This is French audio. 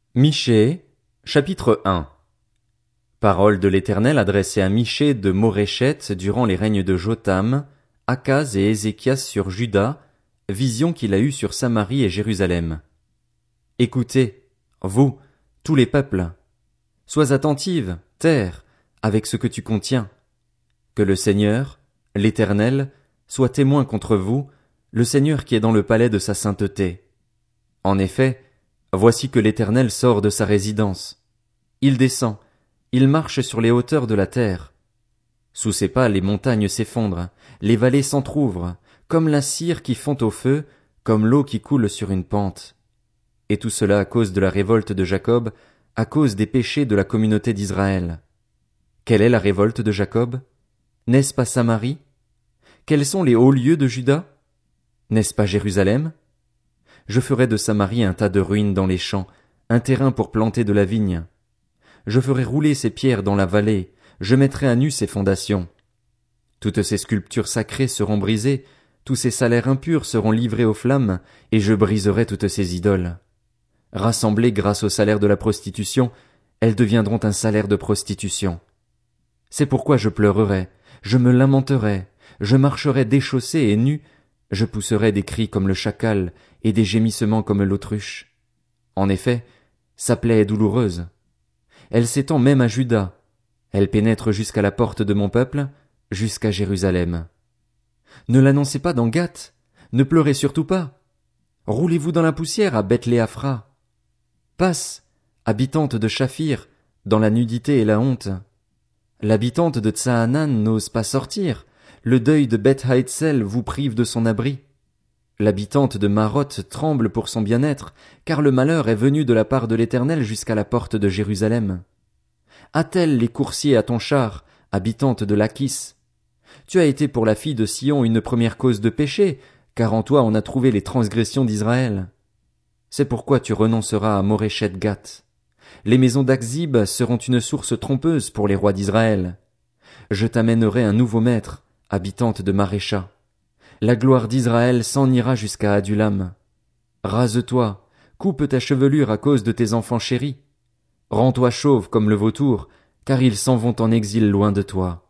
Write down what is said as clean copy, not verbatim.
Michée, chapitre 1. Parole de l'Éternel adressée à Michée de Moréchet durant les règnes de Jotham, Akaz et Ézéchias sur Juda, vision qu'il a eue sur Samarie et Jérusalem. Écoutez, vous, tous les peuples. Sois attentive, terre, avec ce que tu contiens. Que le Seigneur, l'Éternel, soit témoin contre vous, le Seigneur qui est dans le palais de sa sainteté. En effet, voici que l'Éternel sort de sa résidence. Il descend, il marche sur les hauteurs de la terre. Sous ses pas les montagnes s'effondrent, les vallées s'entr'ouvrent, comme la cire qui fond au feu, comme l'eau qui coule sur une pente. Et tout cela à cause de la révolte de Jacob, à cause des péchés de la communauté d'Israël. Quelle est la révolte de Jacob? N'est-ce pas Samarie? Quels sont les hauts lieux de Juda? N'est-ce pas Jérusalem? Je ferai de Samarie un tas de ruines dans les champs, un terrain pour planter de la vigne. Je ferai rouler ses pierres dans la vallée, je mettrai à nu ses fondations. Toutes ses sculptures sacrées seront brisées, tous ses salaires impurs seront livrés aux flammes, et je briserai toutes ses idoles. Rassemblées grâce au salaire de la prostitution, elles deviendront un salaire de prostitution. C'est pourquoi je pleurerai, je me lamenterai, je marcherai déchaussé et nu, je pousserai des cris comme le chacal et des gémissements comme l'autruche. En effet, sa plaie est douloureuse. Elle s'étend même à Juda. Elle pénètre jusqu'à la porte de mon peuple, jusqu'à Jérusalem. Ne l'annoncez pas dans Gath, ne pleurez surtout pas. Roulez-vous dans la poussière à Beth-Léaphra. Passe, habitante de Shaphir, dans la nudité et la honte. L'habitante de Tsaanan n'ose pas sortir, le deuil de Beth-Haïtsel vous prive de son abri. L'habitante de Maroth tremble pour son bien-être, car le malheur est venu de la part de l'Éternel jusqu'à la porte de Jérusalem. Attelle les coursiers à ton char, habitante de Lachis. Tu as été pour la fille de Sion une première cause de péché, car en toi on a trouvé les transgressions d'Israël. C'est pourquoi tu renonceras à Moréchet Gath. Les maisons d'Akzib seront une source trompeuse pour les rois d'Israël. Je t'amènerai un nouveau maître, habitante de Marécha. La gloire d'Israël s'en ira jusqu'à Adulam. Rase-toi, coupe ta chevelure à cause de tes enfants chéris. Rends-toi chauve comme le vautour, car ils s'en vont en exil loin de toi.